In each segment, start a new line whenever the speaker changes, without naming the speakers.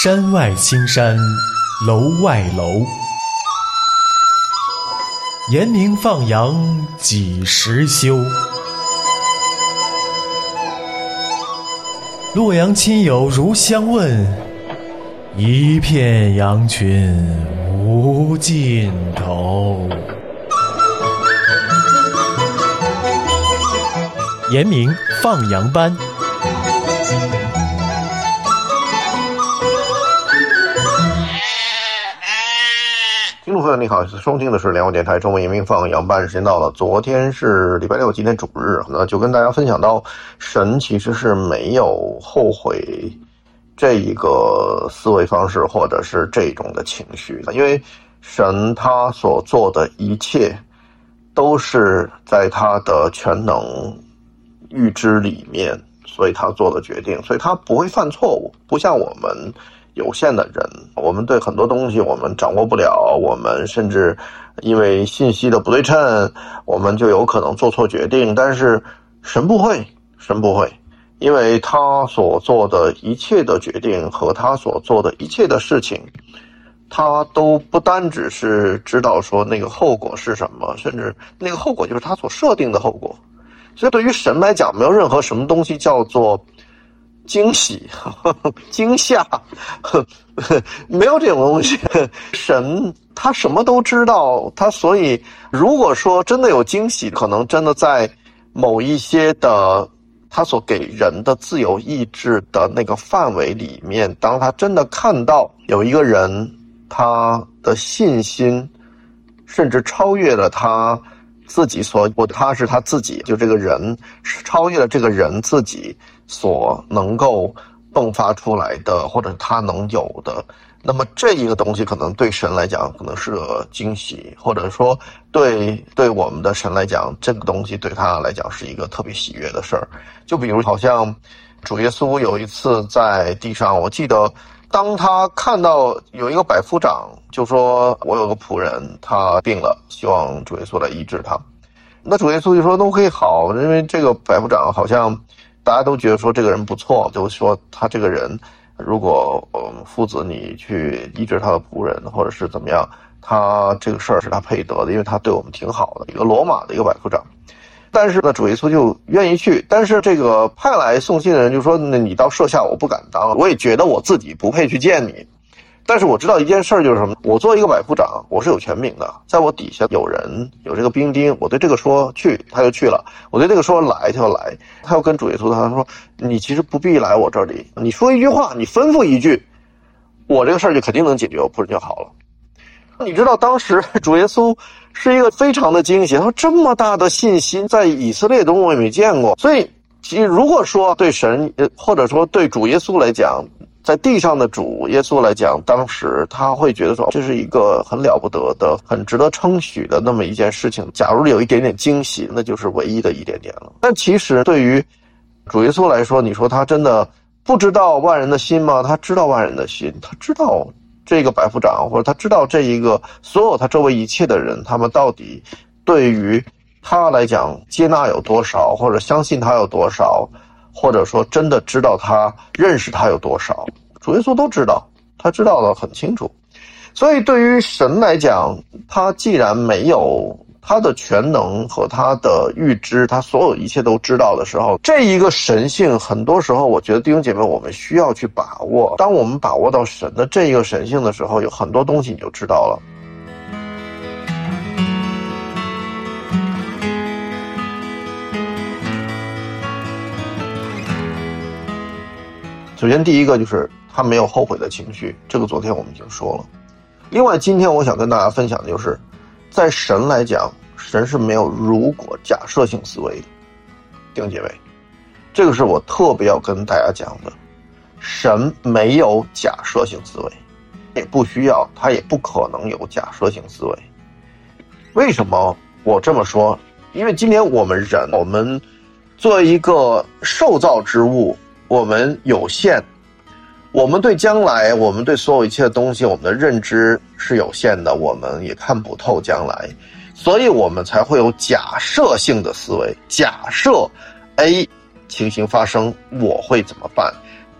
山外青山楼外楼，严明放羊几时休？洛阳亲友如相问，一片羊群无尽头。严明放羊班。
听众朋友你好，收听的是联合电台中文严明放羊班，时间到了。昨天是礼拜六，今天主日，那就跟大家分享到，神其实是没有后悔这一个思维方式或者是这种的情绪的，因为神他所做的一切都是在他的全能预知里面，所以他做的决定，所以他不会犯错误，不像我们有限的人，我们对很多东西我们掌握不了，我们甚至因为信息的不对称，我们就有可能做错决定，但是神不会，因为他所做的一切的决定和他所做的一切的事情，他都不单只是知道说那个后果是什么，甚至那个后果就是他所设定的后果。所以对于神来讲，没有任何什么东西叫做惊喜惊吓没有这种东西。神他什么都知道，他所以如果说真的有惊喜，可能真的在某一些的他所给人的自由意志的那个范围里面，当他真的看到有一个人他的信心甚至超越了他自己他是他自己，就这个人超越了这个人自己所能够迸发出来的，或者他能有的，那么这一个东西可能对神来讲可能是个惊喜，或者说对我们的神来讲，这个东西对他来讲是一个特别喜悦的事儿。就比如好像主耶稣有一次在地上，我记得当他看到有一个百夫长，就说我有个仆人他病了，希望主耶稣来医治他。那主耶稣就说都可以好，因为这个百夫长好像大家都觉得说这个人不错，就说他这个人如果父子你去医治他的仆人或者是怎么样，他这个事儿是他配得的，因为他对我们挺好的，一个罗马的一个百夫长。但是呢主耶稣就愿意去，但是这个派来送信的人就说，那你到舍下我不敢当，我也觉得我自己不配去见你，但是我知道一件事就是什么，我作为一个百夫长，我是有权柄的，在我底下有人有这个兵丁，我对这个说去他就去了，我对这个说来他就来。他要跟主耶稣他说，你其实不必来我这里，你说一句话，你吩咐一句，我这个事儿就肯定能解决，我仆人就好了。你知道当时主耶稣是一个非常的惊喜，他说这么大的信心在以色列中我也没见过。所以其实如果说对神或者说对主耶稣来讲，在地上的主耶稣来讲，当时他会觉得说这是一个很了不得的很值得称许的那么一件事情，假如有一点点惊喜，那就是唯一的一点点了。但其实对于主耶稣来说，你说他真的不知道万人的心吗？他知道万人的心，他知道这个百夫长，或者他知道这一个所有他周围一切的人，他们到底对于他来讲接纳有多少，或者相信他有多少，或者说真的知道他认识他有多少，主耶稣都知道，他知道的很清楚。所以对于神来讲，他既然没有他的全能和他的预知，他所有一切都知道的时候，这一个神性很多时候我觉得弟兄姐妹我们需要去把握。当我们把握到神的这一个神性的时候，有很多东西你就知道了。首先第一个就是他没有后悔的情绪，这个昨天我们已经说了。另外今天我想跟大家分享的就是在神来讲，神是没有如果假设性思维的。弟兄姐妹，这个是我特别要跟大家讲的，神没有假设性思维，也不需要，他也不可能有假设性思维。为什么我这么说？因为今天我们人，我们作为一个受造之物，我们有限，我们对将来，我们对所有一切的东西，我们的认知是有限的，我们也看不透将来，所以我们才会有假设性的思维。假设 A 情形发生，我会怎么办？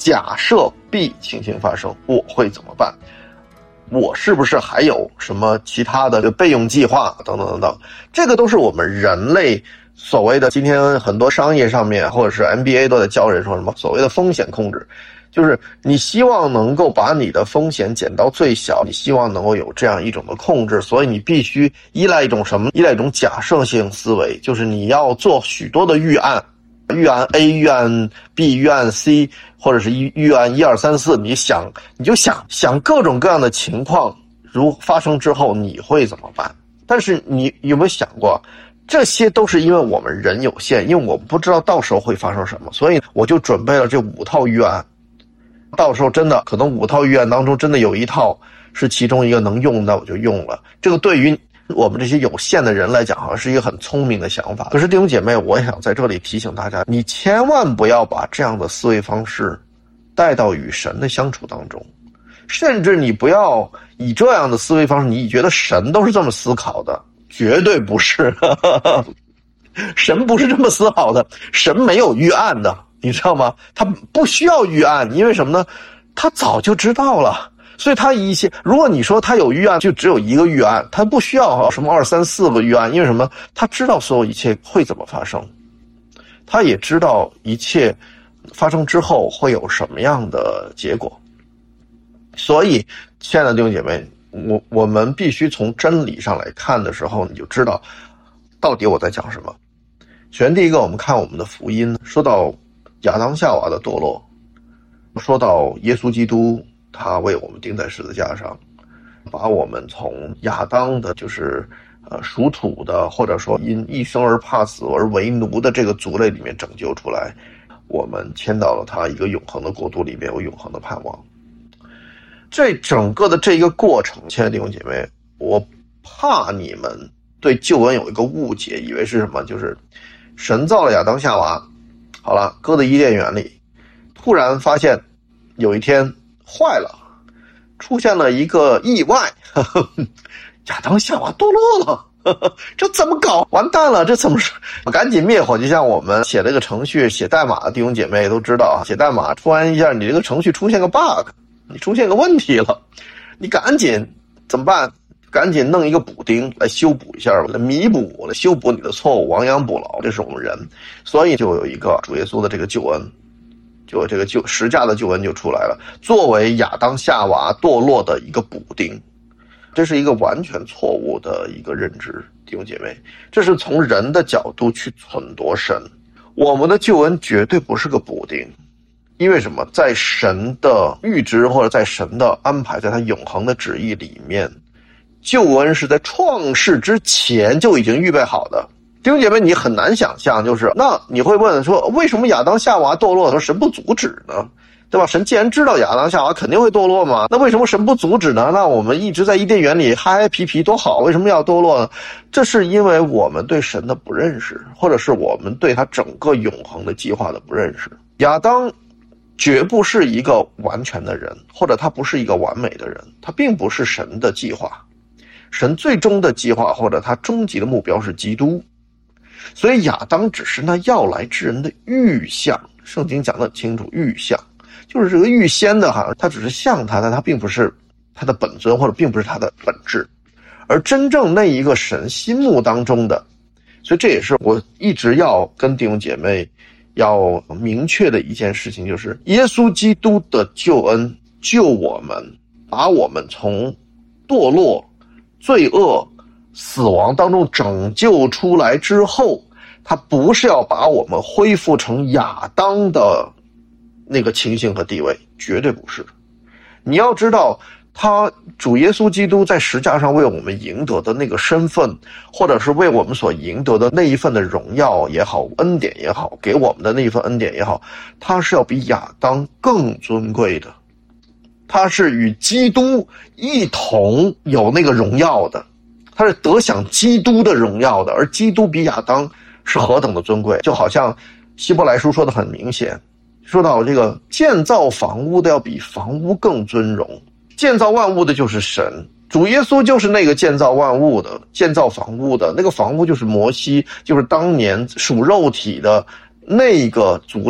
假设 B 情形发生，我会怎么办？我是不是还有什么其他的备用计划等等等等？这个都是我们人类所谓的，今天很多商业上面或者是 MBA 都在教人说什么所谓的风险控制，就是你希望能够把你的风险减到最小，你希望能够有这样一种的控制，所以你必须依赖一种什么？依赖一种假设性思维，就是你要做许多的预案，预案 A、预案 B、预案 C， 或者是预案1、2、3、4，你就想各种各样的情况，如发生之后你会怎么办？但是你有没有想过，这些都是因为我们人有限，因为我们不知道到时候会发生什么，所以我就准备了这5套预案。到时候真的可能5套预案当中真的有一套是其中一个能用的，我就用了。这个对于我们这些有限的人来讲，好像是一个很聪明的想法。可是弟兄姐妹，我也想在这里提醒大家，你千万不要把这样的思维方式带到与神的相处当中，甚至你不要以这样的思维方式，你觉得神都是这么思考的，绝对不是。神不是这么思考的，神没有预案的，你知道吗？他不需要预案，因为什么呢？他早就知道了。所以他如果你说他有预案，就只有一个预案，他不需要什么2、3、4个预案，因为什么？他知道所有一切会怎么发生，他也知道一切发生之后会有什么样的结果。所以亲爱的弟兄姐妹，我们必须从真理上来看的时候，你就知道到底我在讲什么。首先第一个，我们看我们的福音，说到亚当夏娃的堕落，说到耶稣基督他为我们钉在十字架上，把我们从亚当的就是属土的，或者说因一生而怕死而为奴的这个族类里面拯救出来，我们迁到了他一个永恒的国度里面，有永恒的盼望。这整个的这一个过程，亲爱的弟兄姐妹，我怕你们对救恩有一个误解，以为是什么？就是神造了亚当夏娃，好了，搁在伊甸园里，突然发现有一天坏了，出现了一个意外，亚当夏娃堕落了，这怎么搞？完蛋了，这怎么是？赶紧灭火！就像我们写这个程序写代码的弟兄姐妹都知道，写代码突然一下你这个程序出现个 bug， 你出现个问题了，你赶紧怎么办？赶紧弄一个补丁来修补一下，来弥补，来修补你的错误，亡羊补牢，这是我们人。所以就有一个主耶稣的这个救恩，就这个十架的救恩就出来了，作为亚当夏娃堕落的一个补丁。这是一个完全错误的一个认知，弟兄姐妹，这是从人的角度去忖度神。我们的救恩绝对不是个补丁，因为什么？在神的预知或者在神的安排，在他永恒的旨意里面，救恩是在创世之前就已经预备好的。弟兄姐妹，你很难想象，就是那你会问说，为什么亚当夏娃堕落的时候神不阻止呢？对吧？神既然知道亚当夏娃肯定会堕落嘛，那为什么神不阻止呢？那我们一直在伊甸园里嗨嗨皮皮多好，为什么要堕落呢？这是因为我们对神的不认识，或者是我们对他整个永恒的计划的不认识。亚当绝不是一个完全的人，或者他不是一个完美的人，他并不是神的计划。神最终的计划或者他终极的目标是基督，所以亚当只是那要来之人的预象。圣经讲得很清楚，预象就是这个预先的哈，他只是像他，但他并不是他的本尊，或者并不是他的本质。而真正那一个神心目当中的，所以这也是我一直要跟弟兄姐妹要明确的一件事情，就是耶稣基督的救恩救我们，把我们从堕落、罪恶、死亡当中拯救出来之后，他不是要把我们恢复成亚当的那个情形和地位，绝对不是。你要知道，他主耶稣基督在十字架上为我们赢得的那个身份，或者是为我们所赢得的那一份的荣耀也好，恩典也好，给我们的那一份恩典也好，他是要比亚当更尊贵的，他是与基督一同有那个荣耀的，他是得享基督的荣耀的，而基督比亚当是何等的尊贵。就好像希伯来书说得很明显，说到这个建造房屋的要比房屋更尊荣，建造万物的就是神，主耶稣就是那个建造万物的，建造房屋的，那个房屋就是摩西，就是当年属肉体的那个族类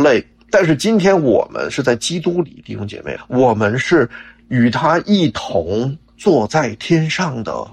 但是今天我们是在基督里，弟兄姐妹，我们是与他一同坐在天上的。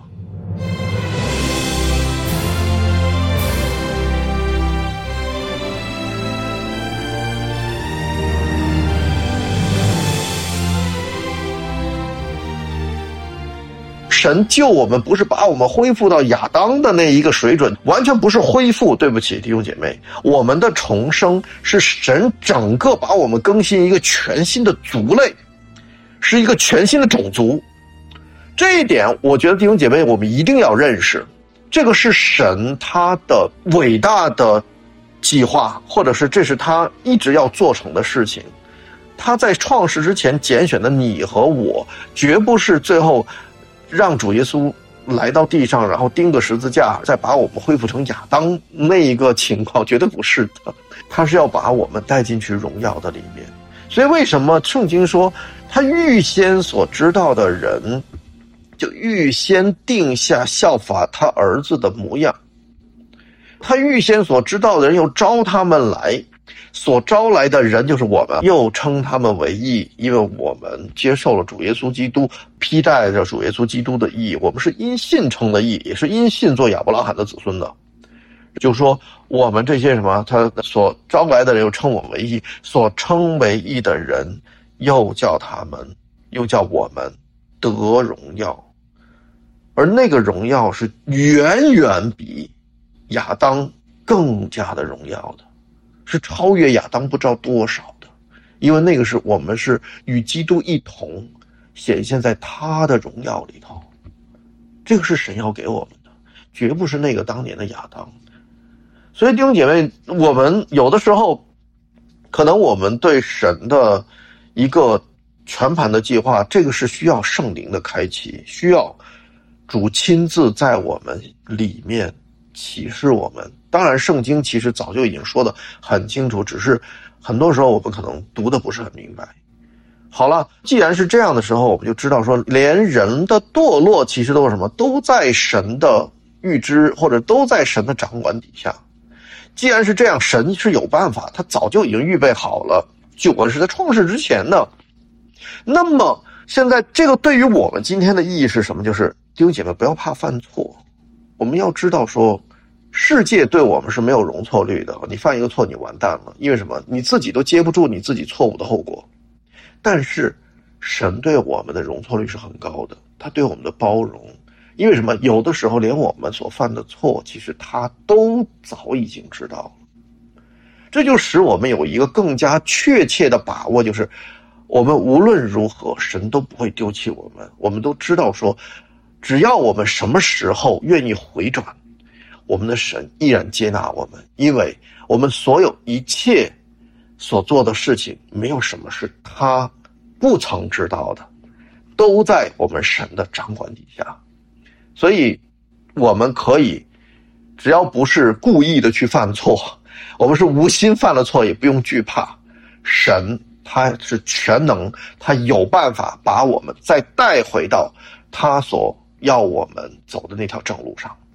神救我们不是把我们恢复到亚当的那一个水准，完全不是恢复，对不起弟兄姐妹，我们的重生是神整个把我们更新一个全新的族类，是一个全新的种族。这一点我觉得弟兄姐妹我们一定要认识，这个是神他的伟大的计划，或者是这是他一直要做成的事情。他在创世之前拣选的你和我，绝不是最后让主耶稣来到地上，然后钉个十字架，再把我们恢复成亚当那一个情况，绝对不是的。他是要把我们带进去荣耀的里面。所以为什么圣经说他预先所知道的人，就预先定下效法他儿子的模样，他预先所知道的人又招他们来，所招来的人就是我们，又称他们为义，因为我们接受了主耶稣基督，披戴着主耶稣基督的义，我们是因信称的义，也是因信做亚伯拉罕的子孙的。就是说我们这些什么，他所招来的人又称我们为义，所称为义的人又叫我们得荣耀，而那个荣耀是远远比亚当更加的荣耀的，是超越亚当不知道多少的，因为那个是我们是与基督一同显现在他的荣耀里头，这个是神要给我们的，绝不是那个当年的亚当。所以弟兄姐妹，我们有的时候可能我们对神的一个全盘的计划，这个是需要圣灵的开启，需要主亲自在我们里面启示我们。当然圣经其实早就已经说得很清楚，只是很多时候我们可能读得不是很明白。好了，既然是这样的时候，我们就知道说连人的堕落其实都是什么，都在神的预知，或者都在神的掌管底下。既然是这样，神是有办法，他早就已经预备好了，就我是在创世之前的。那么现在这个对于我们今天的意义是什么？就是弟兄姐妹不要怕犯错，我们要知道说世界对我们是没有容错率的，你犯一个错你完蛋了，因为什么？你自己都接不住你自己错误的后果。但是神对我们的容错率是很高的，他对我们的包容，因为什么？有的时候连我们所犯的错其实他都早已经知道了。这就使我们有一个更加确切的把握，就是我们无论如何神都不会丢弃我们。我们都知道说只要我们什么时候愿意回转，我们的神依然接纳我们，因为我们所有一切所做的事情，没有什么是他不曾知道的，都在我们神的掌管底下。所以我们可以只要不是故意的去犯错，我们是无心犯了错，也不用惧怕，神他是全能，他有办法把我们再带回到他所要我们走的那条正路上。